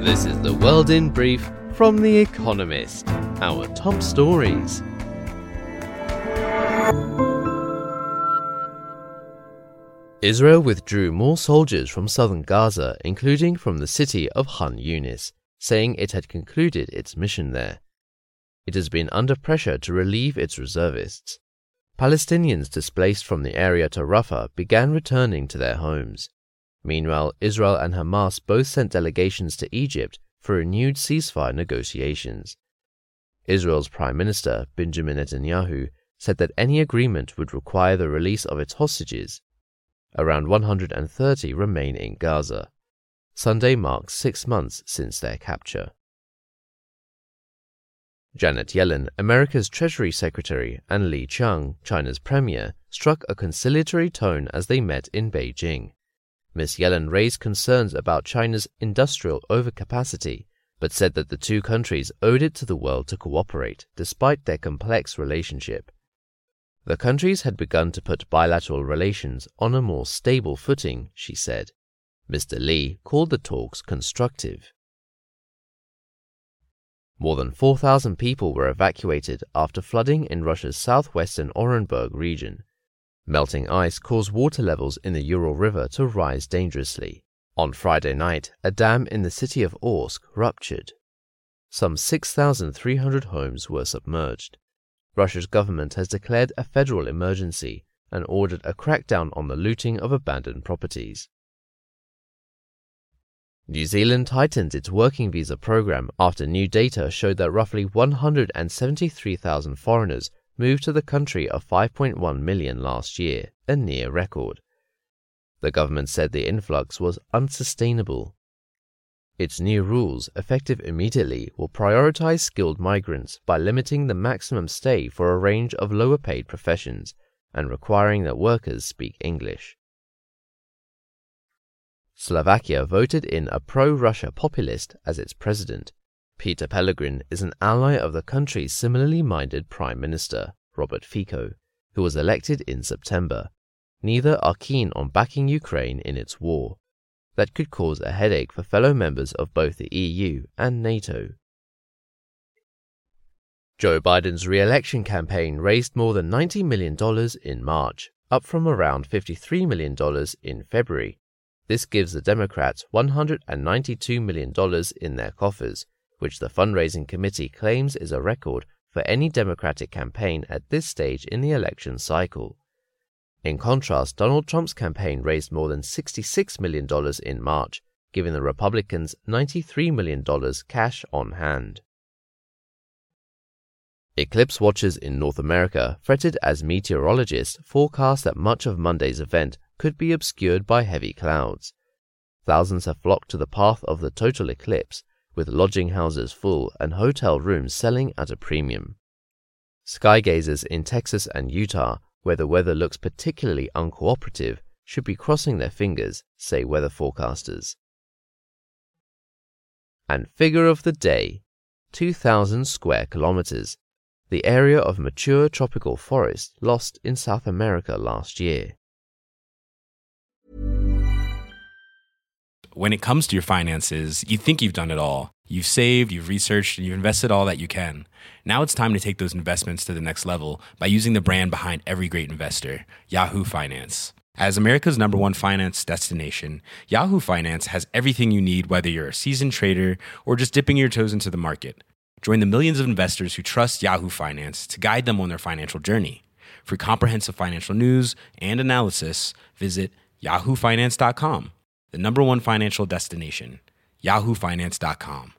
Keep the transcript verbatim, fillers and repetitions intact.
This is the World in Brief from The Economist. Our top stories. Israel withdrew more soldiers from southern Gaza, including from the city of Khan Yunis, saying it had concluded its mission there. It has been under pressure to relieve its reservists. Palestinians displaced from the area to Rafah began returning to their homes. Meanwhile, Israel and Hamas both sent delegations to Egypt for renewed ceasefire negotiations. Israel's Prime Minister, Benjamin Netanyahu, said that any agreement would require the release of its hostages. Around one hundred thirty remain in Gaza. Sunday marks six months since their capture. Janet Yellen, America's Treasury Secretary, and Li Qiang, China's premier, struck a conciliatory tone as they met in Beijing. Miz Yellen raised concerns about China's industrial overcapacity, but said that the two countries owed it to the world to cooperate, despite their complex relationship. The countries had begun to put bilateral relations on a more stable footing, she said. Mister Li called the talks constructive. More than four thousand people were evacuated after flooding in Russia's southwestern Orenburg region. Melting ice caused water levels in the Ural River to rise dangerously. On Friday night, a dam in the city of Orsk ruptured. Some six thousand three hundred homes were submerged. Russia's government has declared a federal emergency and ordered a crackdown on the looting of abandoned properties. New Zealand tightened its working visa program after new data showed that roughly one hundred seventy-three thousand foreigners moved to the country of five point one million last year, a near record. The government said the influx was unsustainable. Its new rules, effective immediately, will prioritize skilled migrants by limiting the maximum stay for a range of lower-paid professions and requiring that workers speak English. Slovakia voted in a pro-Russia populist as its president. Peter Pellegrin is an ally of the country's similarly minded Prime Minister, Robert Fico, who was elected in September. Neither are keen on backing Ukraine in its war. That could cause a headache for fellow members of both the E U and NATO. Joe Biden's re-election campaign raised more than ninety million dollars in March, up from around fifty-three million dollars in February. This gives the Democrats one hundred ninety-two million dollars in their coffers, which the fundraising committee claims is a record for any Democratic campaign at this stage in the election cycle. In contrast, Donald Trump's campaign raised more than sixty-six million dollars in March, giving the Republicans ninety-three million dollars cash on hand. Eclipse watchers in North America fretted as meteorologists forecast that much of Monday's event could be obscured by heavy clouds. Thousands have flocked to the path of the total eclipse, with lodging houses full and hotel rooms selling at a premium. Skygazers in Texas and Utah, where the weather looks particularly uncooperative, should be crossing their fingers, say weather forecasters. And figure of the day, two thousand square kilometers, the area of mature tropical forest lost in South America last year. When it comes to your finances, you think you've done it all. You've saved, you've researched, and you've invested all that you can. Now it's time to take those investments to the next level by using the brand behind every great investor, Yahoo Finance. As America's number one finance destination, Yahoo Finance has everything you need, whether you're a seasoned trader or just dipping your toes into the market. Join the millions of investors who trust Yahoo Finance to guide them on their financial journey. For comprehensive financial news and analysis, visit yahoo finance dot com, the number one financial destination, yahoo finance dot com.